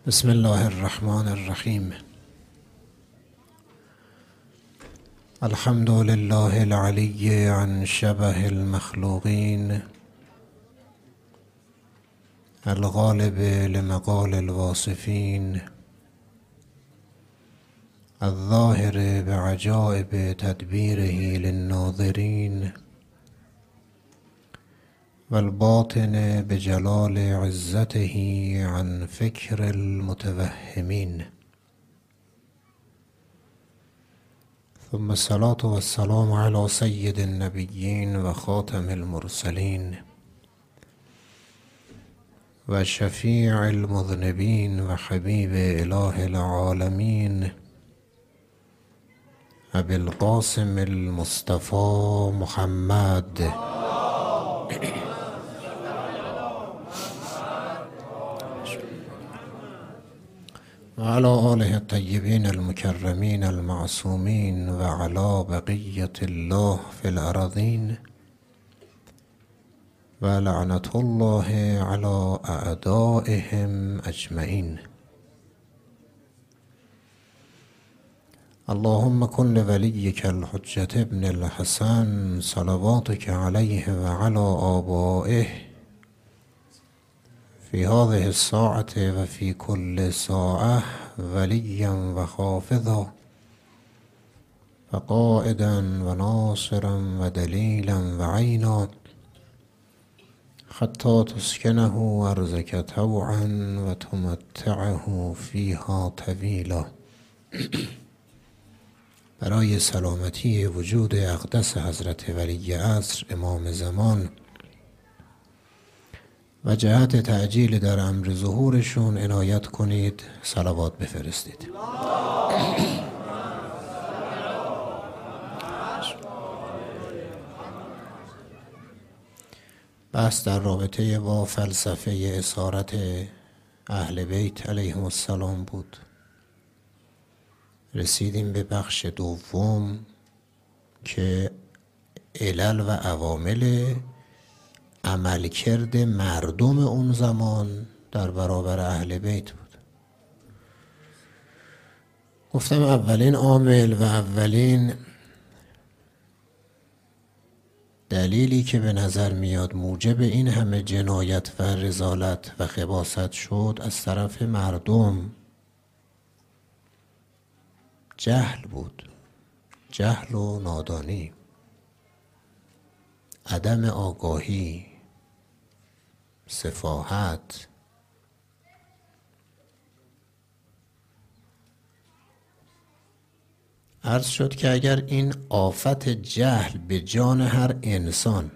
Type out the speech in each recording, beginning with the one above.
بسم الله الرحمن الرحیم. الحمد لله العلی عن شبه المخلوقین، الغالب لمقال الواصفین، الظاهر بعجائب تدبیره للناظرین، والباطن بجلال عزته عن فکر المتوهمین. ثم الصلاة والسلام على سید النبیین و خاتم المرسلین و شفیع المذنبین و حبیب اله العالمین، ابی القاسم المصطفى محمد و علی آله الطیبین المکرمین المعصومین و علی بقیة الله فی الارضین و لعنة الله علی اعدائهم اجمعین. اللهم کن لولیک الحجة ابن الحسن صلواتک علیه و علی آبائه فی هذه الساعة و فی کل ساعة ولیا و حافظا و قائدا و ناصرا و دلیلا و عینا حتی تسکنه ارضک طوعا و تمتعه فیها طویلا. برای سلامتی وجود اقدس حضرت ولی عصر امام زمان و جهت تعجیل در امر ظهورشون عنایت کنید، صلوات بفرستید. بحث در رابطه با فلسفه اسارت اهل بیت علیهم السلام بود. رسیدیم به بخش دوم که علل و عوامل عملکرد مردم اون زمان در برابر اهل بیت بود. گفتم اولین عامل و اولین دلیلی که به نظر میاد موجب این همه جنایت و رذالت و خباثت شد از طرف مردم جهل بود. جهل و نادانی، عدم آگاهی، سفاهت. عرض شد که اگر این آفت جهل به جان هر انسان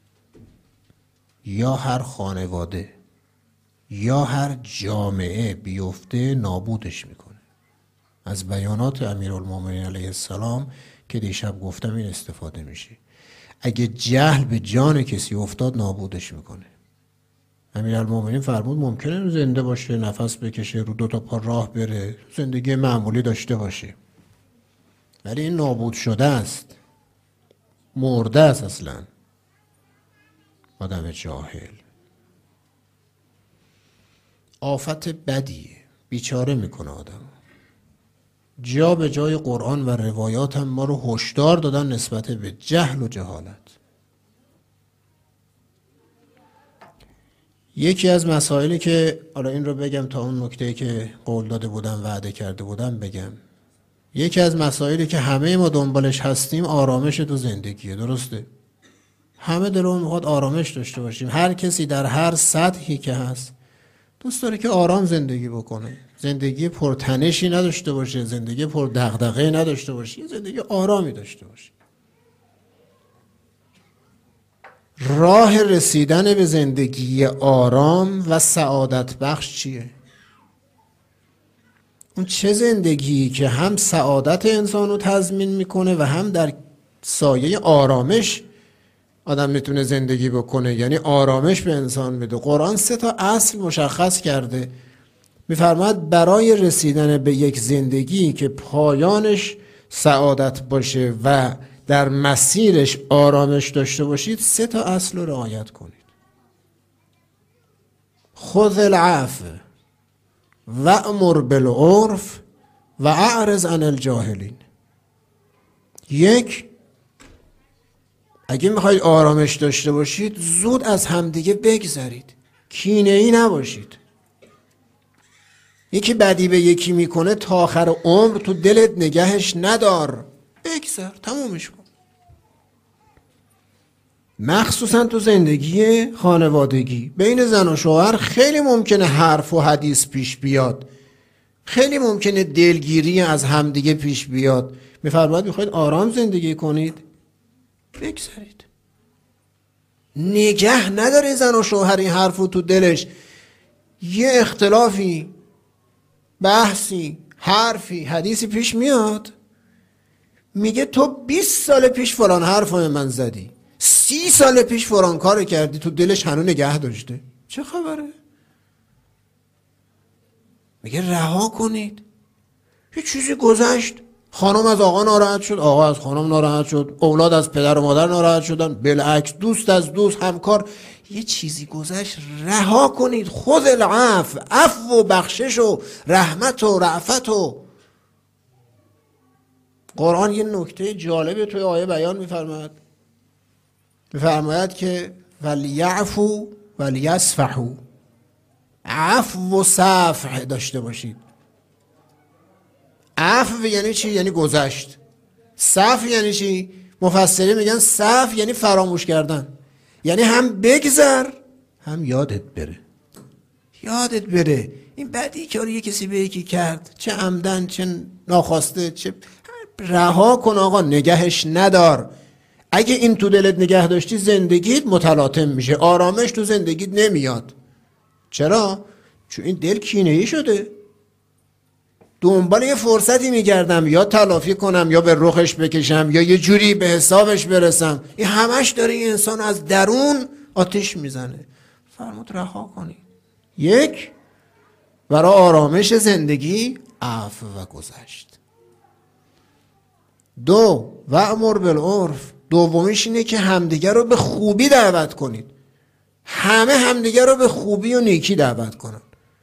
یا هر خانواده یا هر جامعه بیفته نابودش میکنه. از بیانات امیرالمومنین علیه السلام که دیشب گفتم این استفاده میشه. اگه جهل به جان کسی افتاد نابودش میکنه. امیرالمومنین فرمود ممکنه زنده باشه، نفس بکشه، رو 2 پا راه بره، زندگی معمولی داشته باشه، ولی این نابود شده است، مرده است. اصلا آدم جاهل آفت بدیه، بیچاره میکنه آدم. جا به جای قرآن و روایات هم ما رو هشدار دادن نسبت به جهل و جهالت. یکی از مسائلی که حالا این رو بگم تا اون نکته‌ای که قول داده بودم، وعده کرده بودم بگم. یکی از مسائلی که همه ما دنبالش هستیم آرامش تو زندگیه. درسته؟ همه دلمون میخواد آرامش داشته باشیم. هر کسی در هر سطحی که هست دوست داره که آرام زندگی بکنه، زندگی پرتنشی نداشته باشه، زندگی پر دغدغه نداشته باشه، یه زندگی آرامی داشته باشه. راه رسیدن به زندگی آرام و سعادت بخش چیه؟ اون چه زندگی که هم سعادت انسان رو تضمین میکنه و هم در سایه آرامش آدم میتونه زندگی بکنه، یعنی آرامش به انسان بده. قرآن 3 اصل مشخص کرده. میفرماید برای رسیدن به یک زندگی که پایانش سعادت باشه و در مسیرش آرامش داشته باشید 3 اصل رو رعایت کنید. خذ العفو، وأمر بالعرف و اعرض عن الجاهلین. یک، اگه میخواید آرامش داشته باشید زود از همدیگه بگذرید، کینه‌ای نباشید. یکی بدی به یکی میکنه تا آخر عمر تو دلت نگهش ندار، بگذر، تمومش کن. مخصوصا تو زندگی خانوادگی بین زن و شوهر خیلی ممکنه حرف و حدیث پیش بیاد، خیلی ممکنه دلگیری از همدیگه پیش بیاد. میفرماید میخواید آرام زندگی کنید، بگذارید. نگه نداره زن و شوهر این حرفو تو دلش، یه اختلافی، بحثی، حرفی، حدیثی پیش میاد، میگه تو 20 سال پیش فلان حرفو من زدی، 30 سال پیش فلان کار کردی، تو دلش هنوز نگه داشته، چه خبره؟ میگه رها کنید. یه چیزی گذشت، خانم از آقا ناراحت شد، آقا از خانم ناراحت شد، اولاد از پدر و مادر ناراحت شدن، بالعکس دوست از دوست، همکار، یه چیزی گذشت، رها کنید. خذ العفو، عفو و بخشش و رحمت و رأفت و قرآن یه نکته جالب توی آیه بیان میفرماید که ولیعفو ولیصفحوا، عفو و صفح داشته باشید. عفو یعنی چی؟ یعنی گذشت. صفح یعنی چی؟ مفسرین میگن صفح یعنی فراموش کردن، یعنی هم بگذر هم یادت بره این بدی که یه کسی به یکی کرد، چه عمدن چه ناخواسته، چه رها کن آقا، نگهش ندار. اگه این تو دلت نگه داشتی زندگیت متلاطم میشه، آرامش تو زندگیت نمیاد. چرا؟ چون این دل کینه‌ای شده. دنبال یه فرصتی میگردم یا تلافی کنم یا به رخش بکشم یا یه جوری به حسابش برسم. این همش داره این انسان از درون آتش میزنه. فرمود رها کنی. یک، برای آرامش زندگی عفو و گذشت. دو، وأمر بالعرف، دومیش اینه که همدیگر رو به خوبی دعوت کنید. همه همدیگر رو به خوبی و نیکی دعوت کنن.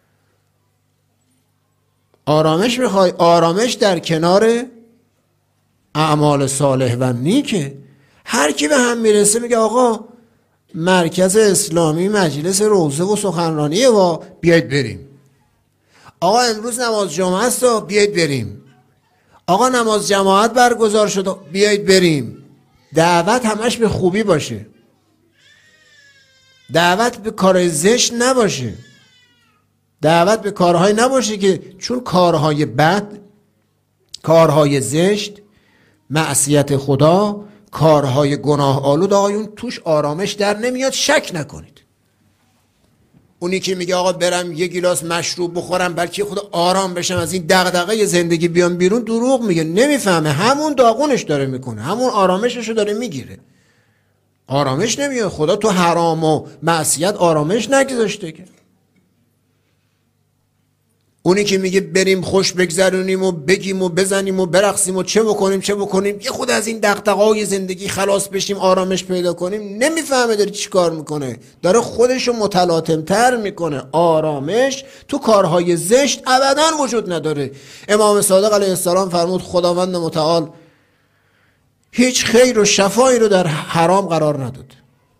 آرامش میخوای؟ آرامش در کنار اعمال صالح و نیکه. هر کی به هم میرسه میگه آقا مرکز اسلامی مجلس روضه و سخنرانیه و بیاید بریم. آقا امروز نماز جمعه است و بیاید بریم. آقا نماز جماعت برگزار شده، بیاید بریم. دعوت همش به خوبی باشه، دعوت به کار زشت نباشه، دعوت به کارهای نباشه که چون کارهای بد، کارهای زشت، معصیت خدا، کارهای گناه آلود آقایون توش آرامش در نمیاد. شک نکنید. اونی که میگه آقا برم یه گیلاس مشروب بخورم بلکه خدا آرام بشم از این دغدغه زندگی بیام بیرون، دروغ میگه، نمیفهمه. همون داغونش داره میکنه، همون آرامششو داره میگیره. آرامش نمیاد. خدا تو حرام و معصیت آرامش نگذاشته که. اونی که میگه بریم خوش بگذرونیم و بگیم و بزنیم و برقصیم و چه بکنیم یه خود از این دغدغه‌های زندگی خلاص بشیم، آرامش پیدا کنیم، نمیفهمه داره چی کار میکنه، داره خودشو متلاطم تر میکنه. آرامش تو کارهای زشت ابداً وجود نداره. امام صادق علیه السلام فرمود خداوند متعال هیچ خیر و شفایی رو در حرام قرار نداد.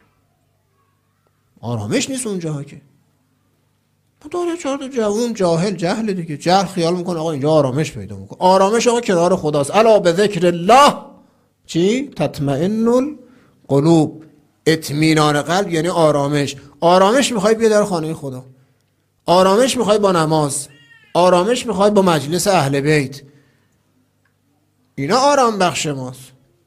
آرامش نیست اونجاها که. داره چهار تا جوون جهل دیگه، جهل خیال میکنه آقا اینجا آرامش پیدا میکنه. آرامش آقا کنار خداست. الا به ذکر الله چی؟ تطمئن القلوب. اطمینان قلب یعنی آرامش. آرامش میخوای بیا در خانه خدا، آرامش میخوای با نماز، آرامش میخوای با مجلس اهل بیت. اینا آرام بخش ماست.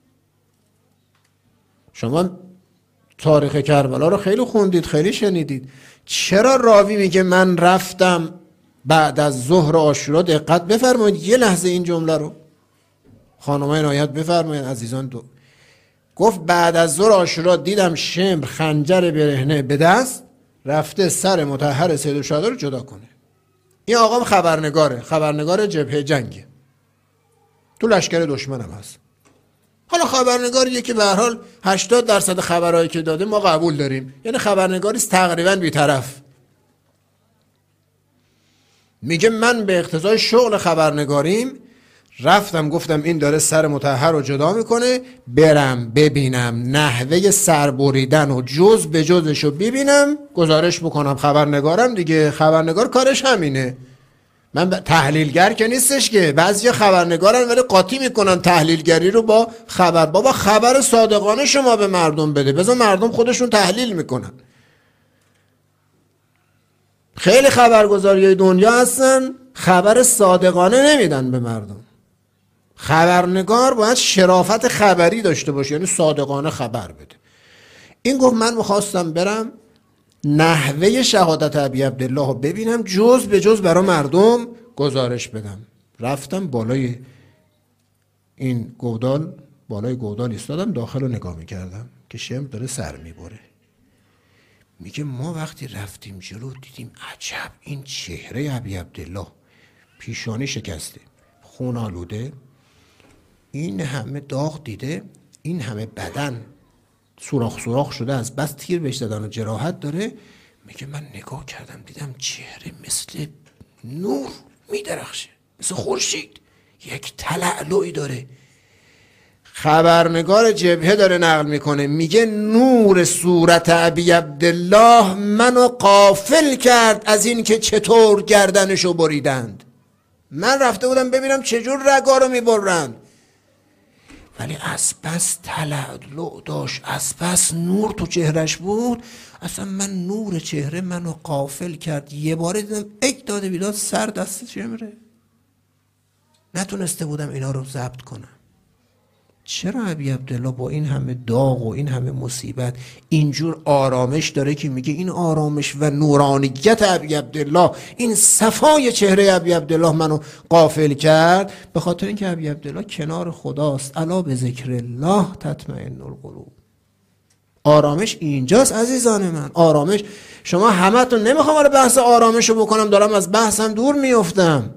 شما تاریخ کربلا رو خیلی خوندید، خیلی شنیدید. چرا راوی میگه من رفتم بعد از ظهر عاشورا؟ دقت بفرمایید یه لحظه این جمله رو خانم‌ها عنایت بفرمایید عزیزان. گفت بعد از ظهر عاشورا دیدم شمر خنجر برهنه به دست رفته سر مطهر سید الشهدا رو جدا کنه. این آقا خبرنگار جبهه جنگه، تو لشکر دشمنم هست. حالا خبرنگاریه که به هر حال 80% خبرایی که داده ما قبول داریم، یعنی خبرنگاری تقریبا بی‌طرف. میگه من به اقتضای شغل خبرنگاریم رفتم گفتم این داره سر مطهر رو جدا میکنه، برم ببینم نحوه سر بریدن و جز به جزش رو ببینم گزارش بکنم. خبرنگارم دیگه، خبرنگار کارش همینه. من تحلیلگر که نیستش که، بعضی خبرنگارن ولی قاطی میکنن تحلیلگری رو با خبر. بابا خبر صادقانه شما به مردم بده، بذار مردم خودشون تحلیل میکنن. خیلی خبرگزاری دنیا هستن خبر صادقانه نمیدن به مردم. خبرنگار باید شرافت خبری داشته باشه، یعنی صادقانه خبر بده. این گفت من میخواستم برم نحوه شهادت ابی عبدالله رو ببینم، جز به جز برای مردم گزارش بدم. رفتم بالای این گودال، بالای گودال ایستادم، داخل رو نگاه میکردم که شمر داره سر میبره. میگه ما وقتی رفتیم جلو دیدیم عجب این چهره ابی عبدالله، پیشانی شکسته، خون آلوده، این همه داغ دیده، این همه بدن سوراخ شده از بس تیر بهش زدن و جراحت داره. میگه من نگاه کردم دیدم چهره مثل نور میدرخشه، مثل خورشید، یک تلألؤی داره. خبرنگار جبهه داره نقل میکنه، میگه نور صورت ابی عبدالله منو غافل کرد از این که چطور گردنشو بریدند. من رفته بودم ببینم چجور رگا رو میبرند، ولی از بس تلألؤ داشت، از بس نور تو چهرش بود، اصلا من نور چهره منو غافل کرد. یه باره دیدم یک داده بیداد سر دست شمره، نتونسته بودم اینا رو ضبط کنم. چرا ابی عبدالله با این همه داغ و این همه مصیبت اینجور آرامش داره که میگه این آرامش و نورانیت ابی عبدالله، این صفای چهره ابی عبدالله منو غافل کرد؟ به خاطر اینکه ابی عبدالله کنار خداست. الا به ذکر الله تطمئن القلوب. آرامش اینجاست عزیزان من. آرامش، شما همتون نمیخوام بحث آرامش رو بکنم، دارم از بحثم دور میافتم.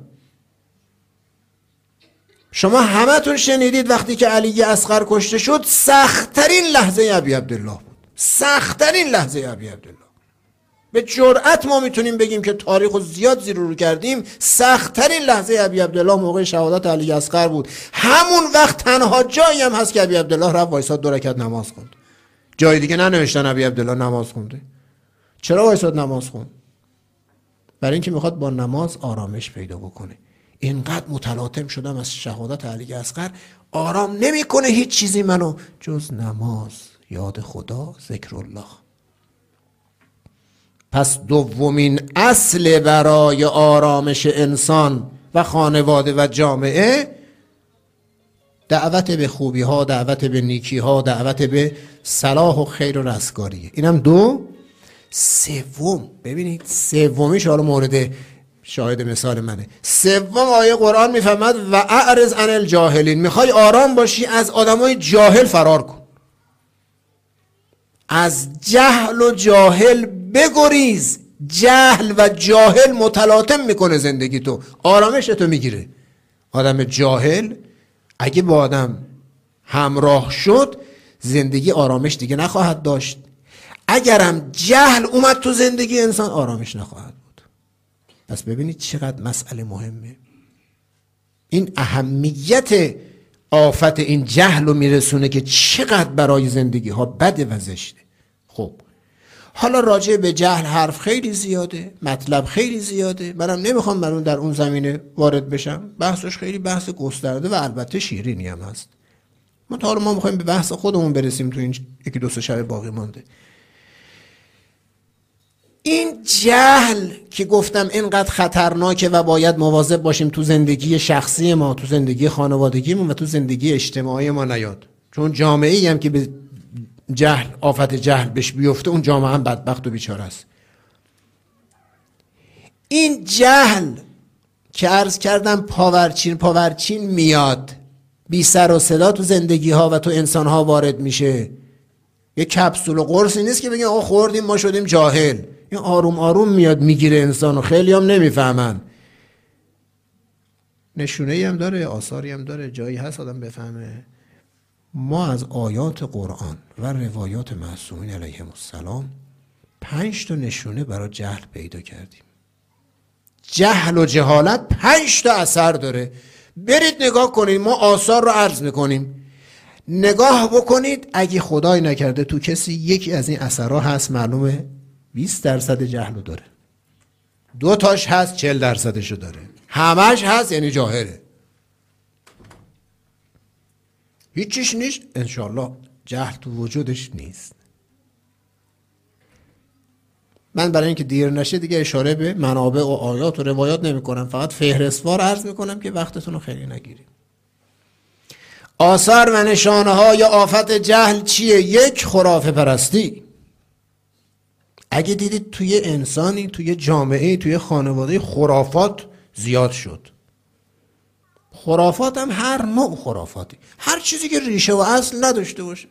شما همتون شنیدید وقتی که علی اصغر کشته شد سخت‌ترین لحظه ابی عبدالله بود، سخت‌ترین لحظه ابی عبدالله. به جرأت ما میتونیم بگیم که تاریخ رو زیاد زیر رو کردیم، سخت‌ترین لحظه ابی عبدالله موقع شهادت علی اصغر بود. همون وقت تنها جایی هم هست که ابی عبدالله رفت وایساد 2 رکعت نماز خوند. جای دیگه ننوشتن ابی عبدالله نماز خونده. چرا وایساد نماز خوند؟ برای اینکه میخواد با نماز آرامش پیدا بکنه. اینقدر متلاطم شدم از شهادت علی اصغر، آرام نمیکنه هیچ چیزی منو جز نماز، یاد خدا، ذکر الله. پس دومین اصل برای آرامش انسان و خانواده و جامعه دعوت به خوبی ها، دعوت به نیکی ها، دعوت به صلاح و خیر و رستگاریه. اینم 2. سوم، ببینید سومیش حالا مورد شاهد مثال منه. 3 آیه قرآن میفهمد و اعرض عن الجاهلین. میخوای آرام باشی از آدمای جاهل فرار کن، از جهل و جاهل بگریز. جهل و جاهل متلاطم میکنه زندگی تو، آرامش تو میگیره. آدم جاهل اگه با آدم همراه شد زندگی آرامش دیگه نخواهد داشت. اگرم جهل اومد تو زندگی انسان آرامش نخواهد بود. پس ببینید چقدر مسئله مهمه. این اهمیت آفت این جهل رو میرسونه که چقدر برای زندگی ها بده و زشته. خب حالا راجع به جهل حرف خیلی زیاده، مطلب خیلی زیاده، منم نمیخوام برون در اون زمینه وارد بشم. بحثش خیلی بحث گسترده و البته شیرینی هم هست. ما میخوایم به بحث خودمون برسیم تو این 1-2 شب باقی مانده. این جهل که گفتم اینقدر خطرناکه و باید مواظب باشیم تو زندگی شخصی ما، تو زندگی خانوادگیمون و تو زندگی اجتماعی ما نیاد. چون جامعه‌ای هم که به جهل، آفت جهل بهش بیفته، اون جامعه هم بدبخت و بیچاره است. این جهل که عرض کردم پاورچین میاد، بی سر و صدا تو زندگی ها و تو انسان ها وارد میشه. یه کپسول و قرصی نیست که بگیم آقا خوردیم ما شدیم جاهل. این آروم آروم میاد میگیره انسانو، خیلی هم نمیفهمن. نشونه‌ای هم داره، آثاری هم داره، جایی هست آدم بفهمه. ما از آیات قرآن و روایات معصومین علیهم السلام 5 نشونه برای جهل پیدا کردیم. جهل و جهالت 5 تا اثر داره. برید نگاه کنید، ما آثار رو عرض میکنیم، نگاه بکنید. اگه خدای نکرده تو کسی یکی از این اثرها هست، معلومه 20% جهل رو داره. 2 تاش هست 40% رو داره. همش هست یعنی جاهله. هیچیش نیست انشالله جهل تو وجودش نیست. من برای اینکه دیر نشه دیگه اشاره به منابع و آیات و روایات نمی کنم، فقط فهرستوار عرض میکنم که وقتتون رو خیلی نگیریم. آثار و نشانه های آفت جهل چیه؟ 1 خرافه پرستی. اگه دیدید توی انسانی، توی جامعه، توی خانواده خرافات زیاد شد. خرافات هم هر نوع خرافاتی، هر چیزی که ریشه و اصل نداشته باشه.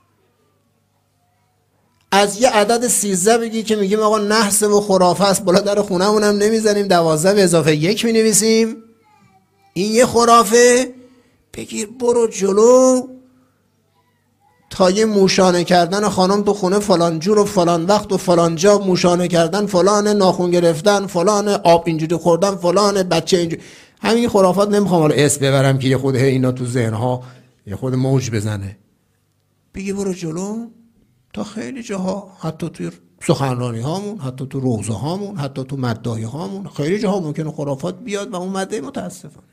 از یه عدد 13 بگی که میگیم آقا نحس و خرافه است، بالا در خونمون هم نمیزنیم، 12 به اضافه 1 مینویسیم، این یه خرافه. بگیر برو جلو تا یه موشانه کردن خانم تو خونه فلان جور و فلان وقت و فلان جا، موشانه کردن فلان، ناخون گرفتن فلان، آب اینجوری خوردن فلان، بچه اینجوری. همین خرافات نمیخوام حالا اسم ببرم که یه خود اینا تو ذهنها یه خود موج بزنه. بگی برو جلو تا خیلی جاها، حتی توی سخنرانی هامون، حتی تو روزه هامون، حتی تو مداحی هامون، خیلی جاها ممکنه خرافات بیاد و اون مده متاسفانه.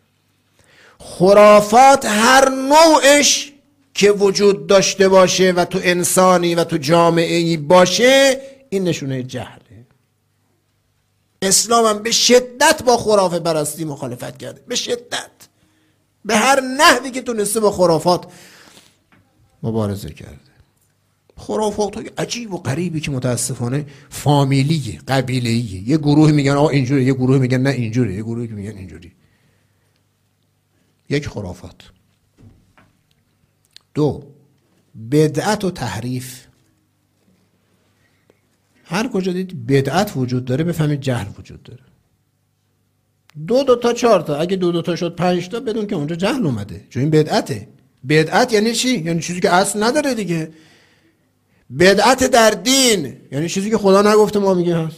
خرافات هر نوعش که وجود داشته باشه و تو انسانی و تو جامعه‌ای باشه، این نشونه جهله. اسلام هم به شدت با خرافه پرستی مخالفت کرده، به شدت، به هر نحوی که تونسته با خرافات مبارزه کرده. خرافات های عجیب و غریبی که متاسفانه فامیلیه، قبیله‌ایه. یه گروه میگن آقا اینجوری، یه گروه میگن نه اینجوری، یه گروهی میگن اینجوری. 1 خرافات. 2 بدعت و تحریف. هر کجا دید بدعت وجود داره بفهمید جهل وجود داره. 2 تا 4 تا، اگه 2 تا شد 5 تا، بدون که اونجا جهل اومده، چون این بدعته. بدعت یعنی چی؟ یعنی چیزی که اصل نداره دیگه. بدعت در دین یعنی چیزی که خدا نگفته ما میگیم هست.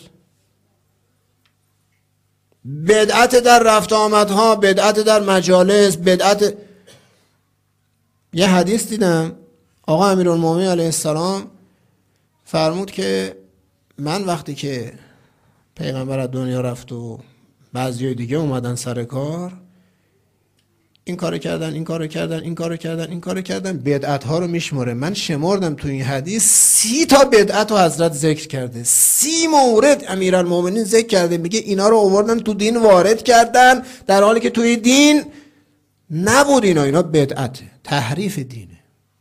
بدعت در رفت آمدها، بدعت در مجالس، بدعت. یه حدیث دیدم آقا امیرالمومنین علیه السلام فرمود که من وقتی که پیغمبر از دنیا رفت و بعضی دیگه اومدن سر کار، این کارو کردن، این کارو کردن، این کارو کردن، این کارو کردن، بدعت ها رو میشماره. من شمردم تو این حدیث 30 تا بدعت رو حضرت ذکر کرده. 30 مورد امیرالمومنین ذکر کرده، میگه اینا رو آوردن تو دین وارد کردن در حالی که توی دین نبود. اینا بدعته، تحریف دینه،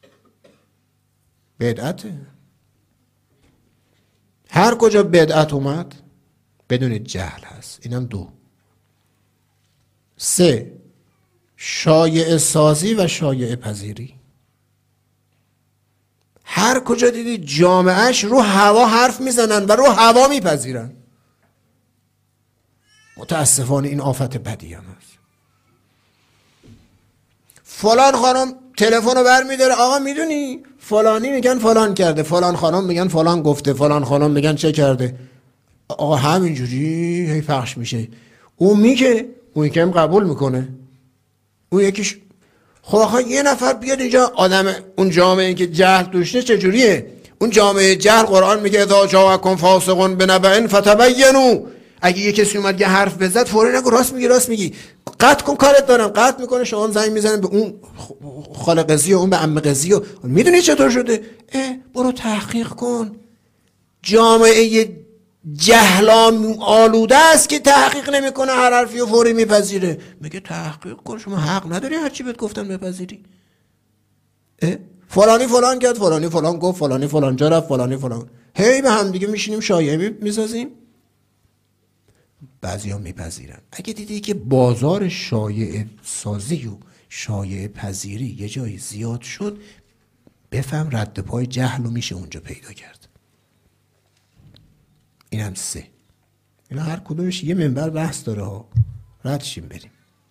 بدعته. هر کجا بدعت اومد بدون جهل هست. اینم 2. 3 شایعه سازی و شایعه پذیری. هر کجا دیدی جامعهش رو هوا حرف میزنن و رو هوا میپذیرن. متاسفانه این آفت بدی هم هست. فلان خانم تلفن رو برمیداره، آقا میدونی فلانی میگن فلان کرده، فلان خانم میگن فلان گفته، فلان خانم میگن چه کرده. آقا همینجوری هی پخش میشه. اون میگه، اون یکم قبول میکنه، اون یکیش. خب آخه یه نفر بیاد اینجا، آدم اون جامعه که جهل توشه چجوریه؟ اون جامعه جهل قرآن میگه اذا جاءکم فاسق بنبأ فتبینوا. اگه یه کسی اومد یه حرف بزد فوری نگو راست میگی راست میگی، قطع کن کارت دارم، قطع میکنه. شما زنگ میزنه به اون خاله قضی و اون به عمه قضی و میدونی چطور شده؟ برو تحقیق کن. جامعه جهل آلوده است که تحقیق نمیکنه، هر حرفی و فوری میپذیره. میگه تحقیق کن، شما حق نداری هر چی بهت گفتن بپذیری. فلانی فلان کرد، فلانی فلان گفت، فلانی فلان جا رفت، فلانی فلان. هی به هم دیگه میشینیم شایعه میسازیم. بعضیا میپذیرن. اگه دیدی که بازار شایعه سازی و شایعه پذیری یه جایی زیاد شد، بفهم رد پای جهل رو میشه اونجا پیدا کرد. این هم 3. اینا هر کدومش یه منبر بحث داره ها، رد شیم بریم.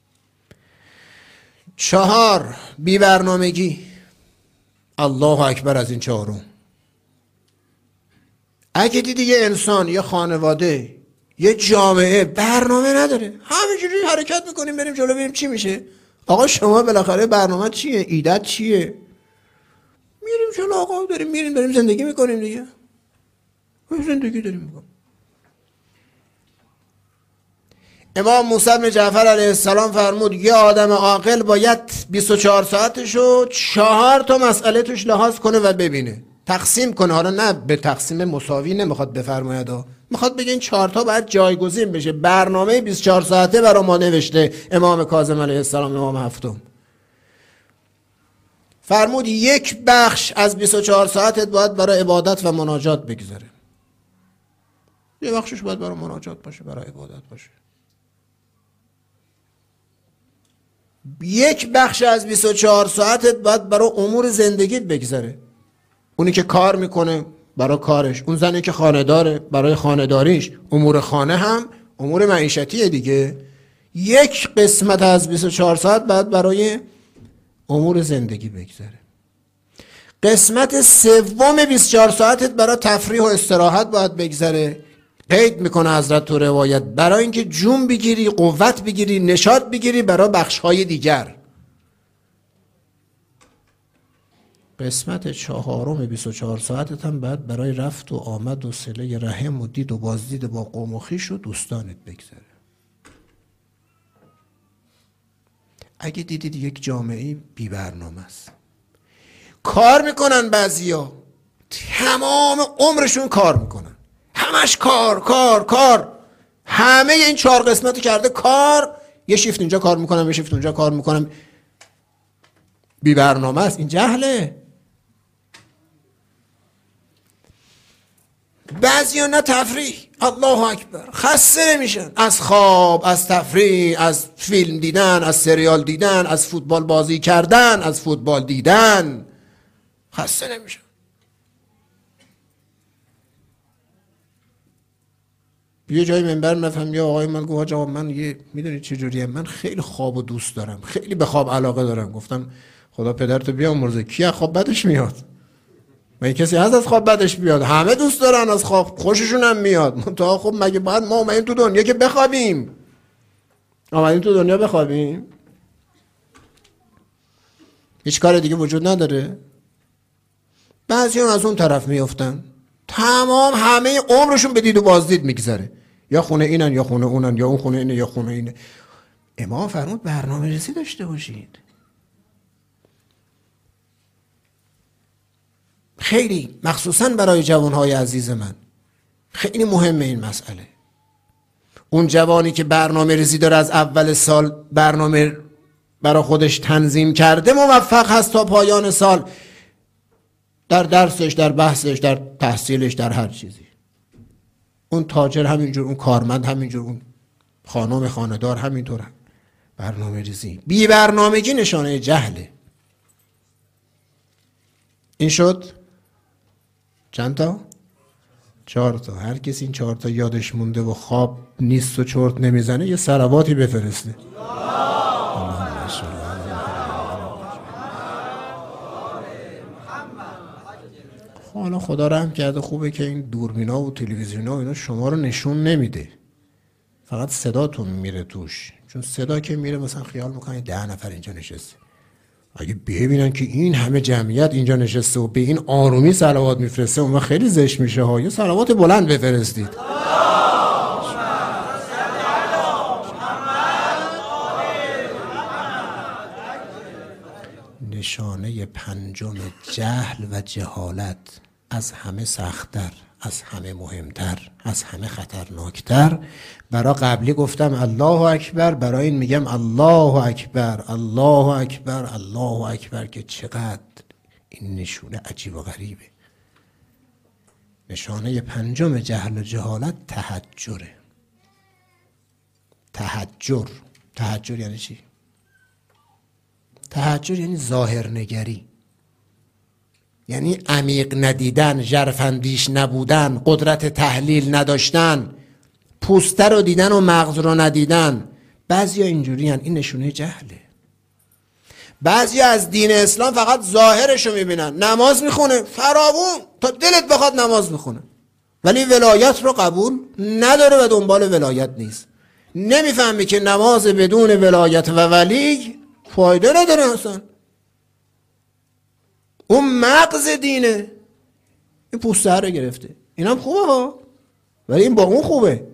4 بی برنامگی. الله اکبر از این 4. اگه دیدی یه انسان، یه خانواده، یه جامعه برنامه نداره، همینجوری حرکت میکنیم بریم جلو ببینیم چی میشه. آقا شما بالاخره برنامه چیه؟ ایدت چیه؟ میریم جلو آقا، داریم زندگی میکنیم دیگه. زندگی داریم میکنیم. امام موسی بن جعفر علیه السلام فرمود یه آدم عاقل باید 24 ساعتشو 4 تا مسئله توش لحاظ کنه و ببینه، تقسیم کنه. حالا نه به تقسیم مساوی نمیخواد بفرماید، میخواد بگه این 4 تا باید جایگزین بشه. برنامه 24 ساعته برای ما نوشته امام کاظم علیه السلام، امام هفتم. فرمود یک بخش از 24 ساعتت باید برای عبادت و مناجات بگذاره. یه بخشش باید برای مناجات باشه، برای عبادت باشه. یک بخش از 24 ساعتت باید برای امور زندگیت بگذاره. اونی که کار میکنه برای کارش، اون زنی که خانه داره برای خانه داریش، امور خانه هم امور معیشتیه دیگه. یک قسمت از 24 ساعت باید برای امور زندگی بگذاره. قسمت سوم 24 ساعتت برای تفریح و استراحت باید بگذاره. قید میکنه حضرت تو روایت، برای اینکه جون بگیری، قوت بگیری، نشاط بگیری برای بخشهای دیگر. قسمت چهارم 24 ساعتت هم باید برای رفت و آمد و صله رحم و دید و بازدید با قوم و خویش و دوستانت بگذره. اگه دیدید یک جامعه بی برنامه است، کار میکنن، بعضیا تمام عمرشون کار میکنن، همش کار کار کار، همه این 4 قسمتو کرده کار، یه شیفت اینجا کار میکنم، یه شیفت اونجا کار میکنم، بی برنامه است. این جهله. بعضیا نه تفریح، الله اکبر، خسته نمیشن از خواب، از تفریح، از فیلم دیدن، از سریال دیدن، از فوتبال بازی کردن، از فوتبال دیدن، خسته نمیشن. یه جای منبر نفهم یا آقای من گفت آقا من یه میدونی چه جوریه، من خیلی خوابو دوست دارم، خیلی به خواب علاقه دارم. گفتم خدا پدرتو بیامرزه، کی از خواب بدش میاد؟ مگه کسی هست از خواب بدش بیاد؟ همه دوست دارن از خواب، خوششون هم میاد. تا خب مگه باید ما اومدیم تو دنیا که بخوابیم؟ اومدیم تو دنیا بخوابیم؟ هیچ کار دیگه وجود نداره. بعضیان از اون طرف میافتن، تمام همه عمرشون به دید و بازدید میگذره، یا خونه اینن یا خونه اونن، یا اون خونه اینه یا خونه اینه. امام فرمود برنامه ریزی داشته باشید. خیلی مخصوصا برای جوانهای عزیز من خیلی مهمه این مسئله. اون جوانی که برنامه ریزی داره، از اول سال برنامه برای خودش تنظیم کرده، موفق هست تا پایان سال در درسش، در بحثش، در تحصیلش، در هر چیزی. اون تاجر همینجور، اون کارمند همینجور، اون خانم خانه‌دار همینطور. برنامه ریزی، بی برنامگی نشانه جهله. این شد چند تا؟ 4 تا. هر کسی این 4 تا یادش مونده و خواب نیست و چرت نمیزنه یه صلواتی بفرسته. حالا خدا رحم کرده، خوبه که این دوربینا و تلویزیونا و اینا شما رو نشون نمیده، فقط صداتون میره توش. چون صدا که میره مثلا خیال میکنه 10 نفر اینجا نشسته. اگه ببینن که این همه جمعیت اینجا نشسته و به این آرومی صلوات میفرسته، اون خیلی زشت میشه ها. یه صلوات بلند بفرستید. نشانه پنجم جهل و جهالت، از همه سخت‌تر، از همه مهمتر، از همه خطرناکتر. برای قبلی گفتم الله اکبر، برای این میگم الله اکبر، الله اکبر، الله اکبر، که چقدر این نشونه عجیب و غریبه. نشانه پنجم جهل و جهالت تهجره. تهجر یعنی چی؟ تهجر یعنی ظاهرنگری، یعنی عمیق ندیدن، ژرفاندیش نبودن، قدرت تحلیل نداشتن، پوسته رو دیدن و مغز رو ندیدن. بعضیا اینجوری هن. این نشونه جهله. بعضیا از دین اسلام فقط ظاهرش رو میبینن. نماز میخونه فراوون تا دلت بخواد نماز میخونه، ولی ولایت رو قبول نداره و دنبال ولایت نیست. نمیفهمی که نماز بدون ولایت و ولی فایده نداره اصلا. اون مغز دینه. این پوست سر رو گرفته. اینم خوبه ها، ولی این با اون خوبه.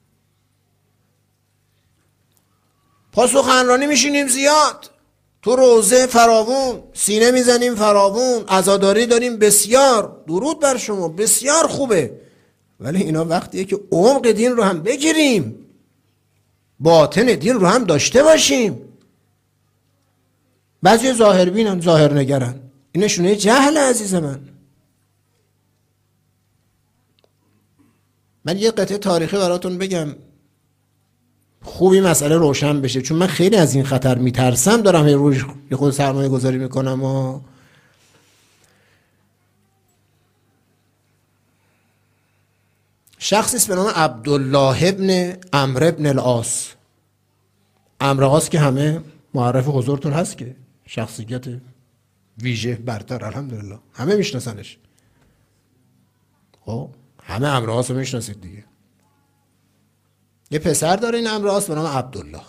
پا سخنرانی میشینیم زیاد، تو روزه فراوون، سینه میزنیم فراوون، عزاداری داریم بسیار، درود بر شما، بسیار خوبه. ولی اینا وقتیه که عمق دین رو هم بگیریم، باطن دین رو هم داشته باشیم. بعضی ظاهر بینن، ظاهر نگرن، این نشونه جهل عزیز من. من یه قطعه تاریخی براتون بگم، خوبی مسئله روشن بشه، چون من خیلی از این خطر میترسم، دارم روش یه خود سرمایه گذاری میکنم. و شخصی است به نام عبدالله ابن عمرو ابن العاص. عمرو عاص که همه معرف حضورتون هست که شخصیت ویژه برتر، الحمدلله همه میشناسنش. خب همه عمرو عاص رو میشناسید دیگه. یه پسر داره این عمرو عاص به نام عبدالله.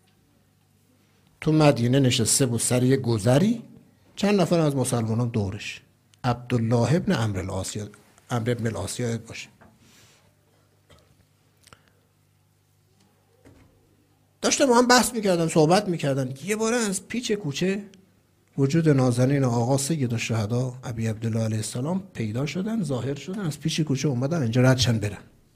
تو مدینه نشسته بود سر یه گذری، چند نفر از مسلمانان دورش. عبدالله ابن عمرو العاص، عمرو ابن العاص یاد باشه. داشتن با هم بحث میکردن، صحبت میکردن. یه باره از پیچ کوچه وجود نازنین آقا سید الشهدا ابی عبدالله علیه السلام پیدا شدن، ظاهر شدن، از پیچ کوچه اومدن اینجا ردشن برن.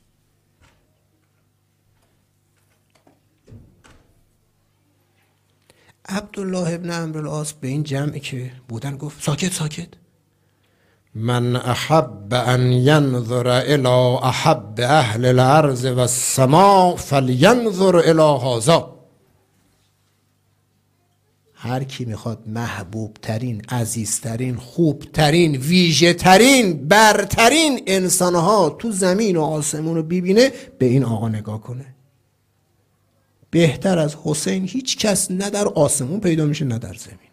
عبدالله ابن عمرو العاص به این جمعی که بودن گفت ساکت ساکت. من احب ان ینظر الى احب اهل الارض و السماء فلینظر الى هذا. هر کی میخواد محبوب ترین، عزیزترین، خوبترین، ویژه ترین، برترین انسانها تو زمین و آسمون رو ببینه، به این آقا نگاه کنه. بهتر از حسین هیچ کس نه در آسمون پیدا میشه نه در زمین.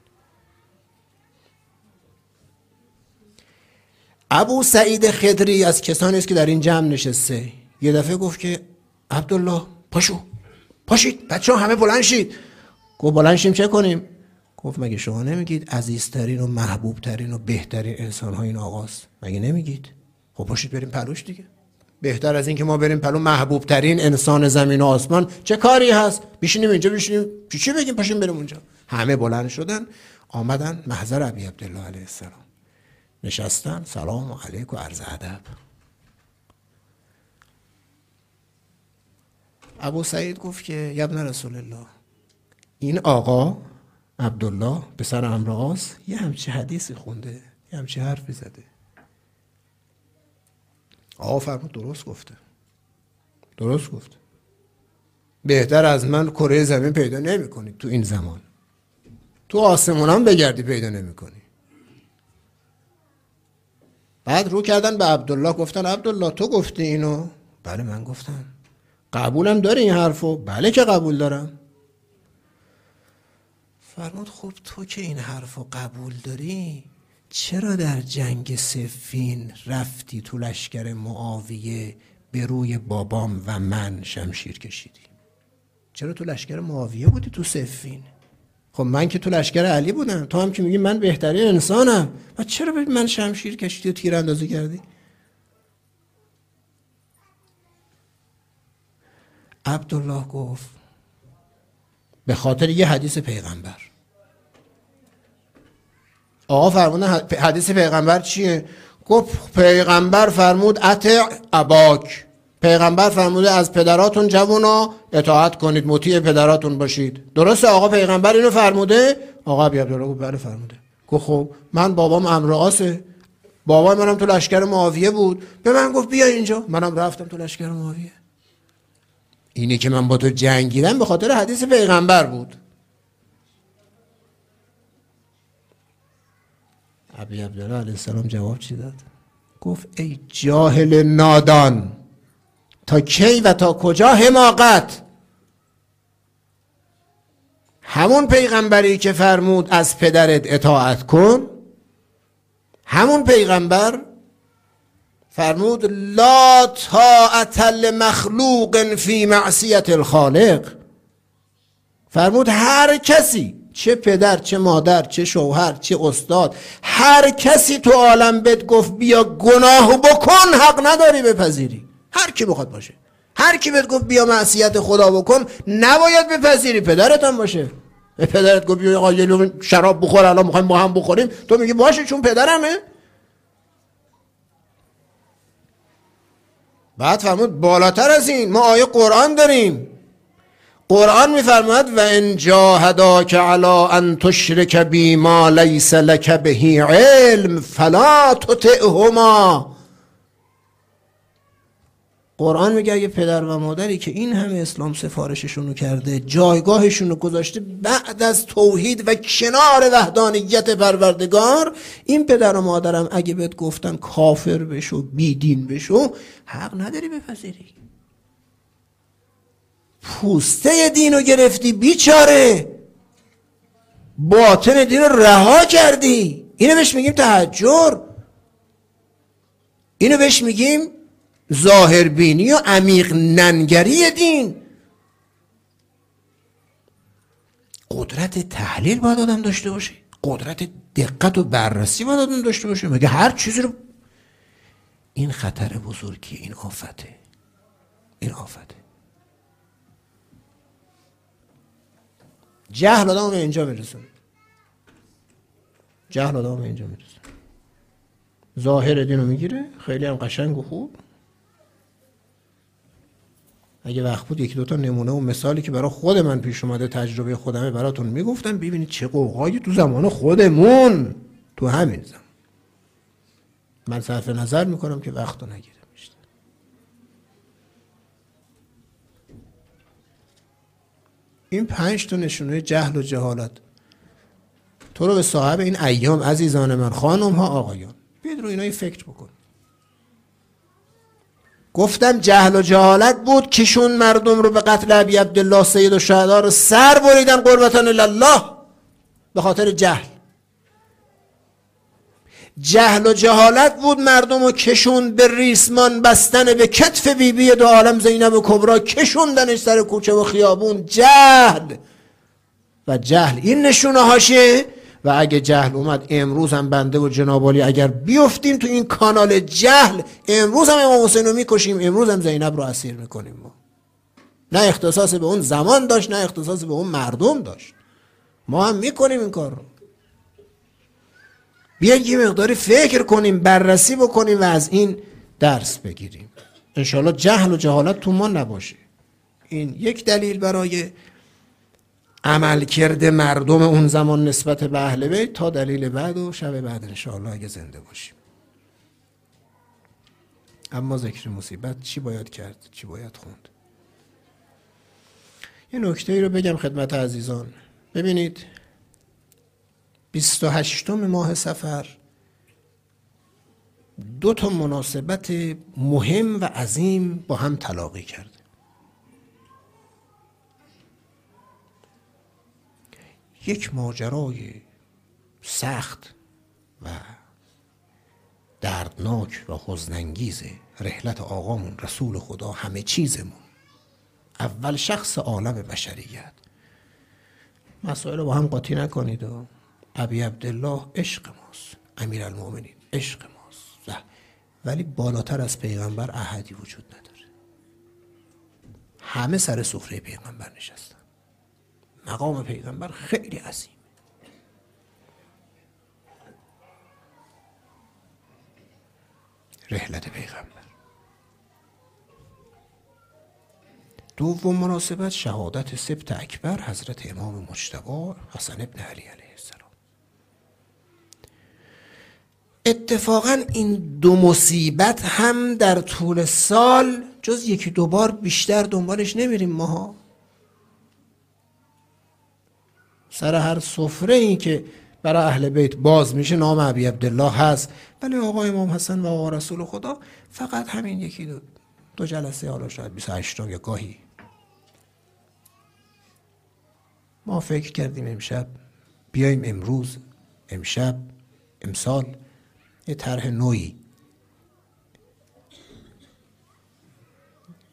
ابو سعید خدری از کسانی است که در این جمع نشسته. یه دفعه گفت که عبدالله پاشید بچه ها همه بلند شید. گفت بلند شیم چه کنیم؟ گفت مگه شما نمیگید عزیزترین و محبوبترین و بهترین انسان ها این آقاست؟ مگه نمیگید؟ خب پاشید بریم پلوش دیگه. بهتر از این که ما بریم پلو محبوب ترین انسان زمین و آسمان چه کاری هست؟ بشینیم اینجا، بشینیم چی بگیم، پاشیم بریم اونجا. همه بلند شدن آمدن محضر ابی عبدالله علیه السلام، نشستن، سلام علیکم و عرض ادب. ابو سعید گفت که یا ابن رسول الله، این آقا عبدالله پسر عمرو عاص یه همچه حدیثی خونده، یه همچه حرفی زده. آقا فرمود درست گفته. بهتر از من کره زمین پیدا نمی کنی تو این زمان. تو آسمون هم بگردی پیدا نمی کنی. بعد رو کردن به عبدالله، گفتن عبدالله تو گفتی اینو؟ بله من گفتم. قبولم داری این حرفو؟ بله که قبول دارم. فرمود خب تو که این حرفو قبول داری، چرا در جنگ صفین رفتی تو لشکر معاویه به روی بابام و من شمشیر کشیدی؟ چرا تو لشکر معاویه بودی تو صفین؟ خب من که تو لشکر علی بودم، تو هم که میگی من بهترین انسانم، و چرا به من شمشیر کشیدی و تیر اندازی کردی؟ عبدالله گفت به خاطر یه حدیث پیغمبر. آقا فرمودن حدیث پیغمبر چیه؟ گفت پیغمبر فرمود اطع اباک. پیغمبر فرموده از پدراتون جوونا اطاعت کنید، مطیع پدراتون باشید. درسته آقا پیغمبر اینو فرموده؟ آقا ابی عبدالله گفت بله فرموده. گفت خب من بابام عمرو عاصه، بابام منم تو لشکر معاویه بود، به من گفت بیا اینجا، منم رفتم تو لشکر معاویه. اینی که من با تو جنگیدم به خاطر حدیث پیغمبر بود. ابی عبدالله علیه السلام جواب چی داد؟ گفت ای جاهل نادان، تا کی و تا کجا حماقت؟ همون پیغمبری که فرمود از پدرت اطاعت کن، همون پیغمبر فرمود لا طاعة لمخلوق فی معصیت الخالق. فرمود هر کسی، چه پدر چه مادر چه شوهر چه استاد، هر کسی تو عالم بهت گفت بیا گناه بکن، حق نداری بپذیری. هر کی بخواد باشه، هر کی بهت گفت بیا معصیت خدا بکن نباید بپذیری. پدرت هم باشه، به پدرت گفت بیا آقا یه لقمه شراب بخور الان میخوایم با هم بخوریم، تو میگی باشه چون پدرمه. بعد فرمود بالاتر از این ما آیه قرآن داریم. قرآن میفرماید و ان جاهداک علی ان تشرک بی ما لیس لک به علم فلا تطعهما. قرآن میگه اگه پدر و مادری که این همه اسلام سفارششونو کرده، جایگاهشونو گذاشته بعد از توحید و کنار وحدانیت پروردگار، این پدر و مادرم اگه بهت گفتن کافر بشو بیدین بشو، حق نداری بپذیری. پوسته دینو گرفتی بیچاره، باطن دینو رها کردی. اینو بهش میگیم تهجر، اینو بهش میگیم ظاهربینی و عمیق ننگری دین. قدرت تحلیل باید آدم داشته باشه، قدرت دقت و بررسی باید آدم داشته باشه. مگه هر چیزی رو، این خطر بزرگی، این آفته، این آفته. جهل آدم به اینجا میرسونه، جهل آدم به اینجا میرسونه. ظاهر دینو میگیره خیلی هم قشنگ و خوب. اگه وقت بود یکی دوتا نمونه و مثالی که برای خود من پیش اومده، تجربه خودمه، براتون میگفتم ببینید چه قوقایی تو زمان خودمون، تو همین زمان. من صرف نظر میکنم که وقتو نگیره بیشتر. این 5 تا نشونه جهل و جهالت تو رو به صاحب این ایام عزیزان من، خانم ها آقایان، بیاید رو اینا فکر بکن. گفتم جهل و جهالت بود کشون مردم رو به قتل ابی عبدالله سید الشهدا رو سر بریدن قربتان الله به خاطر جهل. جهل و جهالت بود مردم رو کشون به ریسمان بستن به کتف بیبی دو عالم زینب کبرا، کشوندنش سر کوچه و خیابون. جهل و جهل این نشونه هاشه. و اگه جهل اومد امروز هم بنده و جنابالی اگر بیفتیم تو این کانال جهل، امروز هم امام حسین رو میکشیم، امروز هم زینب رو اسیر میکنیم. ما نه اختصاص به اون زمان داشت، نه اختصاص به اون مردم داشت، ما هم میکنیم این کار رو. بیاین یه مقداری فکر کنیم، بررسی بکنیم و از این درس بگیریم. انشالله جهل و جهالت تو ما نباشه. این یک دلیل برای عمل کرده مردم اون زمان نسبت به اهل بیت، تا دلیل بعد و شب بعد انشاءالله اگه زنده باشیم. اما ذکر مصیبت چی باید کرد، چی باید خوند؟ یه نکته ای رو بگم خدمت عزیزان. ببینید 28 ماه صفر 2 تا مناسبت مهم و عظیم با هم تلاقی کرده. یک ماجرای سخت و دردناک و حزن‌انگیز رحلت آقامون رسول خدا، همه چیزمون، اول شخص عالم بشریت. مسائل رو با هم قاطی نکنید. ابی عبدالله عشق ماست، امیرالمومنین عشق ماست، ولی بالاتر از پیغمبر احدی وجود نداره. همه سر سفره پیغمبر نشستن. مقام پیغمبر خیلی عظیم. رحلت پیغمبر. دوم مناسبت شهادت سبط اکبر حضرت امام مجتبی حسن ابن علی علیه السلام. اتفاقا این 2 مصیبت هم در طول سال جز 1-2 بار بیشتر دنبالش نمیریم ماها. سر هر سفره این که برای اهل بیت باز میشه نام ابی عبدالله هست، ولی آقا امام حسن و آقا رسول خدا فقط همین 1-2 جلسه، حالا شاید 28 یا گاهی. ما فکر کردیم امشب بیایم امروز، امشب، امسال یه طرح نوعی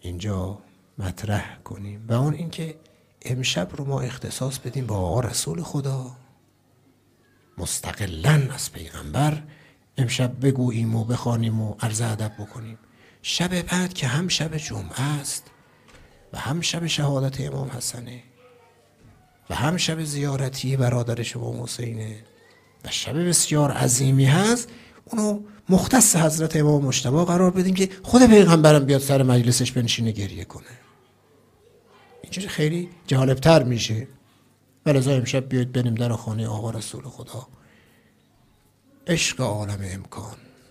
اینجا مطرح کنیم و اون اینکه امشب رو ما اختصاص بدیم با آقا رسول خدا، مستقلاً از پیغمبر امشب بگوییم و بخوانیم و عرض ادب بکنیم. شب بعد که هم شب جمعه است و هم شب شهادت امام حسنه و هم شب زیارتی برادرش امام حسینه و شب بسیار عظیمی هست، اونو مختص حضرت امام مجتبی قرار بدیم که خود پیغمبرم بیاد سر مجلسش بنشینه گریه کنه. اینجوری خیلی جالبتر میشه. ولذا امشب بیاید بریم در خانه آقا رسول خدا. عشق عالم امکان،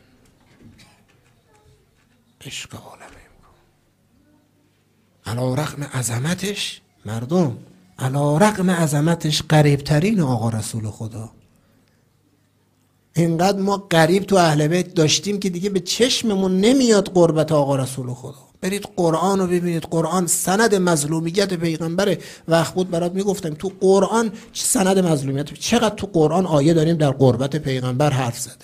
عشق عالم امکان. علی رغم عظمتش مردم، علی رغم عظمتش قریبترین آقا رسول خدا. اینقدر ما قریب تو اهل بیت داشتیم که دیگه به چشممون نمیاد قربت آقا رسول خدا. برید قرآن رو ببینید. قرآن سند مظلومیت پیغمبره. وقت بود برات میگفتم تو قرآن سند مظلومیت، چقدر تو قرآن آیه داریم در قربت پیغمبر حرف زده.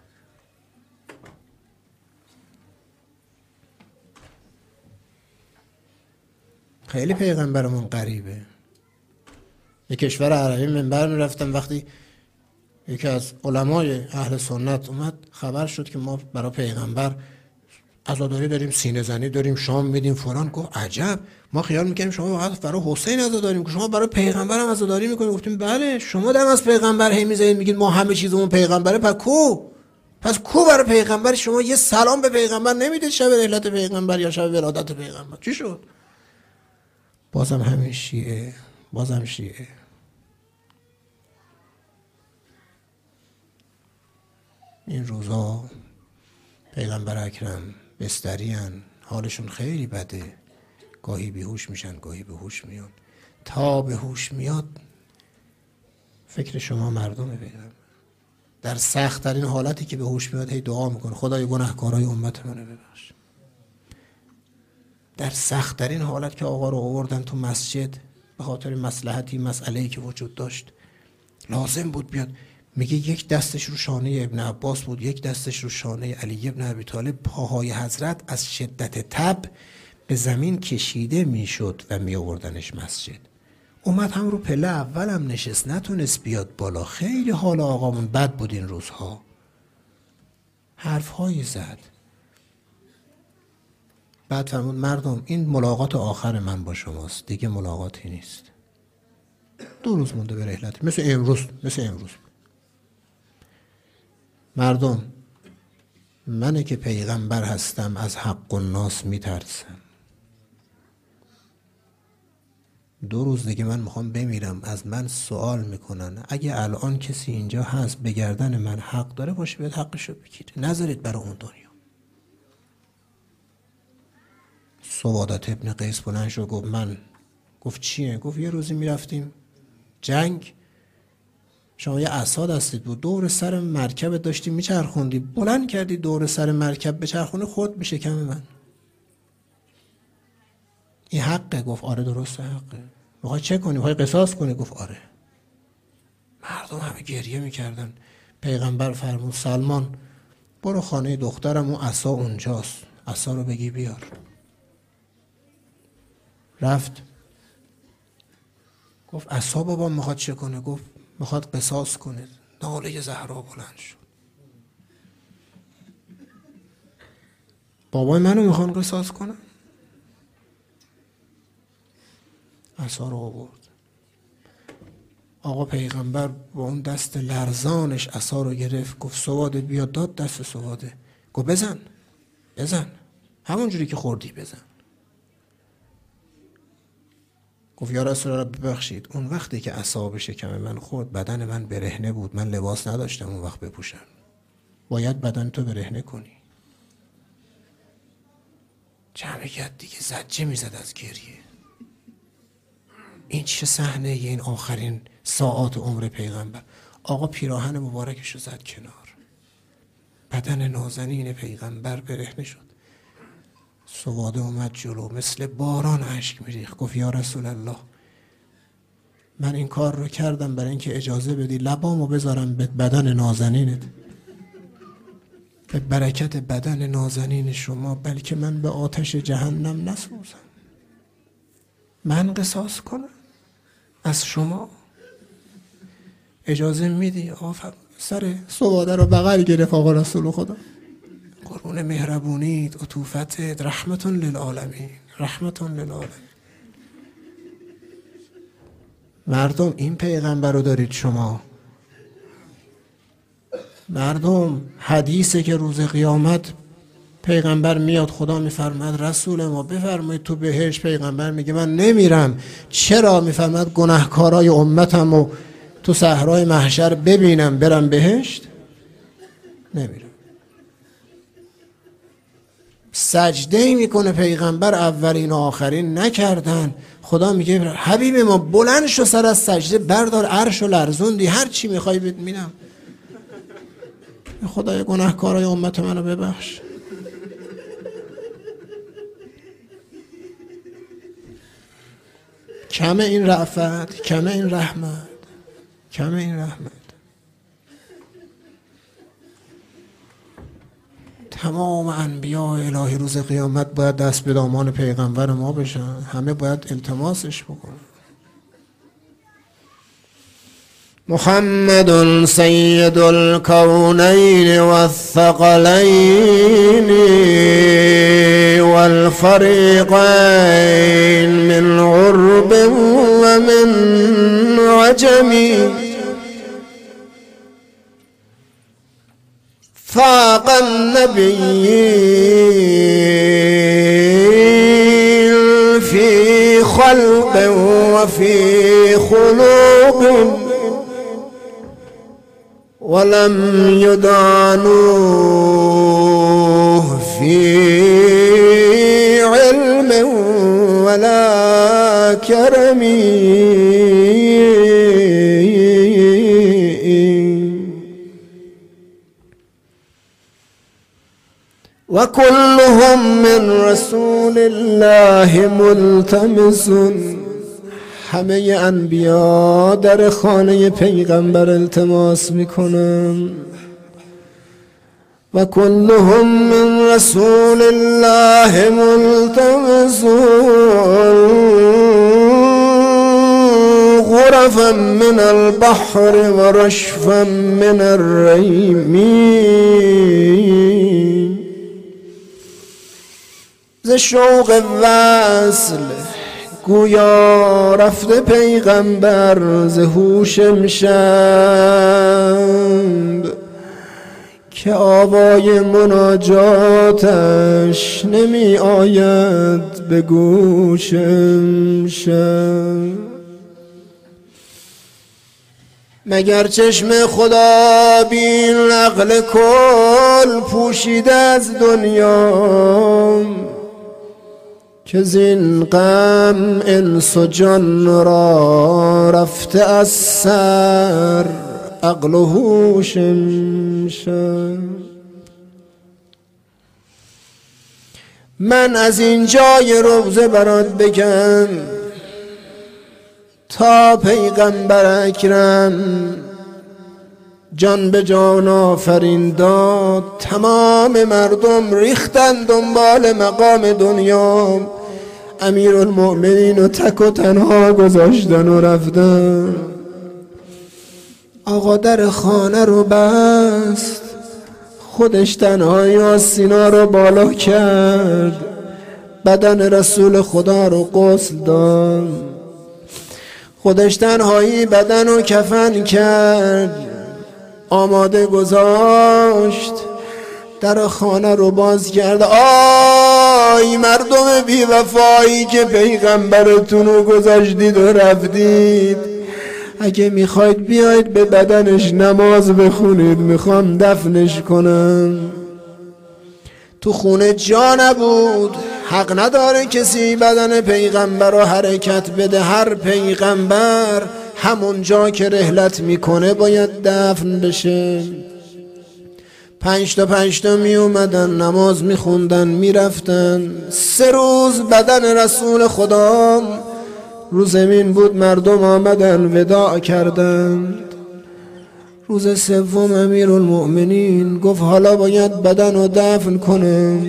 خیلی پیغمبرمون قریبه. به کشور عربی منبر میرفتم، وقتی یکی از علمای اهل سنت اومد خبر شد که ما برای پیغمبر عزاداری داریم، سینه زنی داریم، شام میدیم فلان. گفت عجب، ما خیال میکنیم شما فقط برای حسین عزاداری میکنید، شما برای پیغمبر هم عزاداری میکنید. گفتیم بله، شما دم از پیغمبر هی میزنید میگید ما همه چیزمون پیغمبره، پس کو برای پیغمبر شما یه سلام به پیغمبر نمیدید شب رحلت پیغمبر یا شب ولادت پیغمبر؟ چی شد؟ بازم همین شیعه، بازم شیعه. این روزا پیغمبر اکرم بستریان، حالشون خیلی بده، گاهی بیهوش میشن گاهی به هوش میان. تا به هوش میاد فکر شما مردم پیغمبر. در سخت ترین حالتی که به هوش میاد هی دعا میکنه خدای گناهکارای امت منو ببخش. در سخت ترین حالت که آقا رو آوردن تو مسجد به خاطر مصلحتی مسئله‌ای که وجود داشت لازم بود بیاد، میگه یک دستش رو شانه ابن عباس بود، یک دستش رو شانه علی ابن ابی طالب. پاهای حضرت از شدت تب به زمین کشیده میشد و می آوردنش مسجد. اومد هم رو پله اول هم نشست، نتونست بیاد بالا. خیلی حال آقامون بد بود این روزها. حرفهایی زد. بعد فرمود مردم این ملاقات آخر من با شماست، دیگه ملاقاتی نیست. 2 روز مونده به رحلت، مثل امروز. مردم، منه که پیغمبر هستم از حق الناس میترسم. 2 روز دیگه من میخوام بمیرم، از من سوال میکنن. اگه الان کسی اینجا هست به گردن من حق داره باشه بیاد حقشو بگیره، نذارید برای اون دنیا. سوادات ابن قیس بلند شد گفت چیه؟ گفت یه روزی میرفتیم جنگ، شما یه عصا دستت بود، دور سر مرکب داشتی میچرخوندی، بلند کردی دور سر مرکب بچرخونی، خورد به شکم من. این حقه؟ گفت آره درسته حقه. میخوای چه کنی؟ میخوای قصاص کنی؟ گفت آره. مردم همه گریه میکردن. پیغمبر فرمود سلمان برو خانه دخترم، اون عصا اونجاست، عصا رو بگی بیار. رفت گفت عصا بابا میخواد چه کنه؟ گفت میخواد قصاص کنه. ناله زهرا بلند شد. بابای منو میخوان قصاص کنن؟ عصا رو آورد. آقا پیغمبر با اون دست لرزانش عصا رو گرفت، گفت سواده بیا، داد دست سواده. گفت بزن همون جوری که خوردی بزن. گفت یا رسول الله ببخشید، اون وقتی که عصا به شکم من خورد بدن من برهنه بود، من لباس نداشتم اون وقت بپوشم، باید بدن تو برهنه کنی. جمعیت دیگه زجه میزد از گریه. این چه صحنه، این آخرین ساعات عمر پیغمبر. آقا پیراهن مبارکش رو زد کنار، بدن نازنین پیغمبر برهنه شد. سواده اومد جلو، مثل باران اشک میریخت. گفت یا رسول الله من این کار رو کردم برای اینکه اجازه بدی لبامو بذارم به بدن نازنینت. به برکت بدن نازنین شما، بلکه من به آتش جهنم نسوزم. من قصاص کنم از شما؟ اجازه میدی؟ آفر سر سواده رو بغل گرفت آقا رسول خدا. قربون مهربونیت، عطوفتت، رحمتون للعالمین، رحمتون للعالمین. مردم این پیغمبر رو دارید شما. مردم حدیثه که روز قیامت پیغمبر میاد، خدا میفرماد رسول ما بفرمایید تو بهشت. پیغمبر میگه من نمیرم. چرا؟ میفرماد گناهکارای امتم و تو صحرای محشر ببینم برم بهشت؟ نمیرم. سجده میکنه پیغمبر، اولین و آخرین نکردن. خدا میگه حبیب ما بلند شو، سر از سجده بردار، عرش و لرزوندی، هر چی میخوای بهت میدم. خدای گناهکارای امت منو ببخش. کمه این رأفت، کمه این رحمت، کمه این رحمت. تمام انبیاء الهی روز قیامت باید دست به دامان پیغمبر ما بشن. همه باید التماسش بکنن. محمد سید الکونین والثقلین والفریقین من عرب و من عجم، فاق النبیین فی خلق و فی خلق، ولم يدانوه في علم ولا كرم، وكلهم من رسول الله ملتمس. همه انبیا در خانه پیغمبر التماس میکنن. و کلهم من رسول الله ملتمس، غرفا من البحر و رشفا من الریم. ز شوق وصل گویا رفته پیغمبر ز هوش امشب، که آوای مناجاتش نمی آید به گوش امشب. مگر چشم خدا بین عقل کل پوشیده از دنیا، که زین غم انس و جان را رفته از سر عقل و هوش امشب. من از این جای روزه برات بگم تا پیغمبر اکرم جان به جان آفرین داد، تمام مردم ریختن دنبال مقام دنیا، امیرالمؤمنین رو تک و تنها گذاشتن و رفتن. آقا در خانه رو بست، خودش تنهایی آستینا رو بالا کرد، بدن رسول خدا رو غسل داد، خودش تنهایی بدن رو کفن کرد، آماده گذاشت، در خانه رو باز کرد. آی مردم بی وفایی که پیغمبرتون رو گذاشتید و رفتید، اگه میخواید بیاید به بدنش نماز بخونید، میخوام دفنش کنم. تو خونه جا نبود، حق نداره کسی بدن پیغمبر رو حرکت بده. هر پیغمبر همون جا که رحلت میکنه باید دفن بشه. 5 تا می اومدن نماز میخوندن میرفتن. 3 روز بدن رسول خدا رو زمین بود، مردم آمدن وداع کردند. روز سوم امیرالمؤمنین گفت حالا باید بدن رو دفن کنه.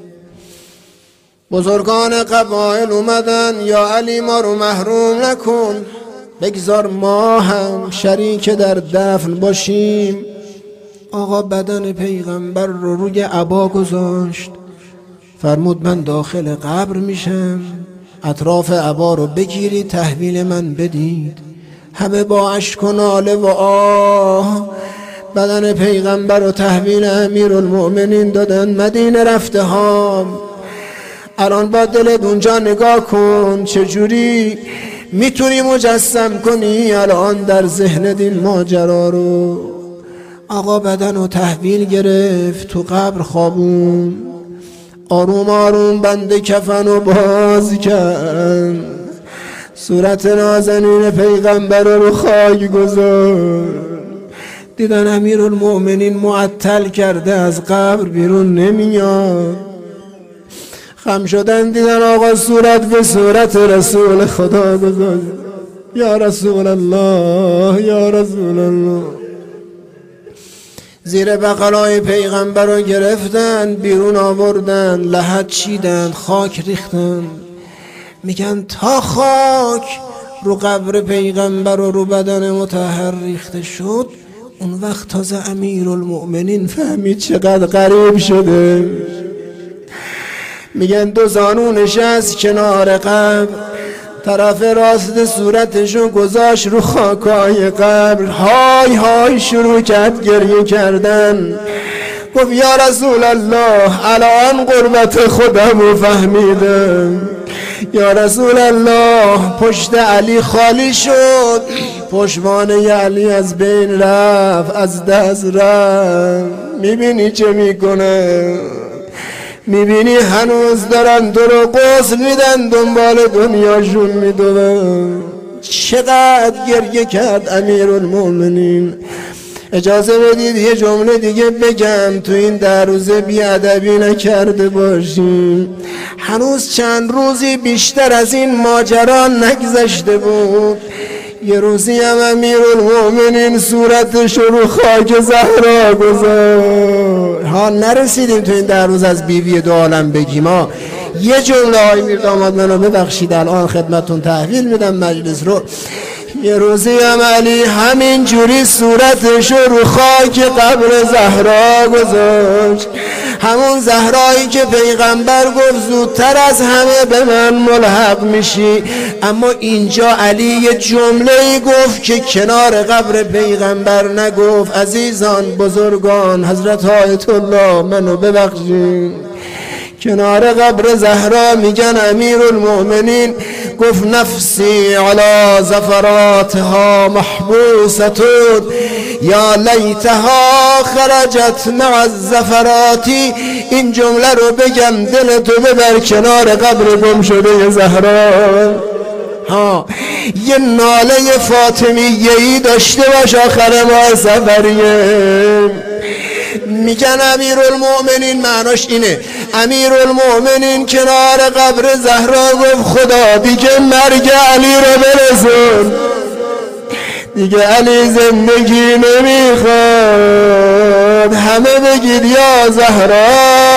بزرگان قبایل اومدن یا علی ما رو محروم نکن، بگذار ما هم شریک در دفن باشیم. آقا بدن پیغمبر رو روی عبا گذاشت، فرمود من داخل قبر میشم، اطراف عبا رو بگیری تحویل من بدید. همه با اشک و ناله و آه بدن پیغمبر رو تحویل امیرالمؤمنین دادن. مدینه رفته ها، الان با دلت اونجا نگاه کن چجوری میتونی مجسم کنی الان در ذهن این ماجرا رو. آقا بدن رو تحویل گرفت، تو قبر خوابون، آروم آروم بند کفن رو باز کرد، صورت نازنین پیغمبر رو خاک گذاشت. دیدن امیرالمؤمنین معطل کرده از قبر بیرون نمیاد، خم شدن دیدن آقا صورت به صورت رسول خدا گذاشت. یا رسول الله یا رسول الله. زیر بغلای پیغمبر رو گرفتن بیرون آوردن، لحد چیدن، خاک ریختن. میگن تا خاک رو قبر پیغمبر و رو بدن مطهر ریخته شد، اون وقت تازه امیرالمؤمنین فهمید چقدر غریب شده. میگن دو زانو نشست کنار قبر، طرف راست صورتشو گذاشت رو خاکای قبر، های های شروع کرد گریه کردن. گفت یا رسول الله الان قربت خودمو فهمیدم. یا رسول الله پشت علی خالی شد، پشتوانه علی از بین رفت، از دست رفت. میبینی چه میکنه؟ میبینی هنوز دارن تو رو غسل میدن، دنبال دنیاشون میدون. چقدر گریه کرد امیرالمؤمنین. اجازه بدید یه جمله دیگه بگم، تو این 10 روزه بیادبی نکرده باشیم. هنوز چند روزی بیشتر از این ماجرا نگذشته بود. یه روزی هم امیرالمؤمنین صورتش رو خاک زهرا گذاشت. ها نرسیدیم تو این 10 روز از بیوی دو عالم بگیم. ها یه جمله های میر داماد منو ببخشید الان خدمتون تحویل میدم مجلس رو. یه روزی هم علی همین جوری صورتش رو خاک قبر زهرا گذاشت، همون زهرایی که پیغمبر گفت زودتر از همه به من ملحق میشی. اما اینجا علی یه جمله‌ای گفت که کنار قبر پیغمبر نگفت. عزیزان بزرگان حضرت آیت الله منو ببخشید، کنار قبر زهرا میگن امیرالمؤمنین گفت نفسی علی زفراتها محبوستون یا لیتها خرجت مع الزفراتی. این جمله رو بگم دلتو ببر کنار قبر گم شده زهرا. ها یه ناله فاطمیه‌ای داشته باش آخر ما سفریه. میگن امیرالمؤمنین معناش اینه، امیرالمؤمنین کنار قبر زهرا گفت خدا دیگه مرگ علی رو برسون، دیگه علی زندگی نمیخواد، همه بگید یا زهرا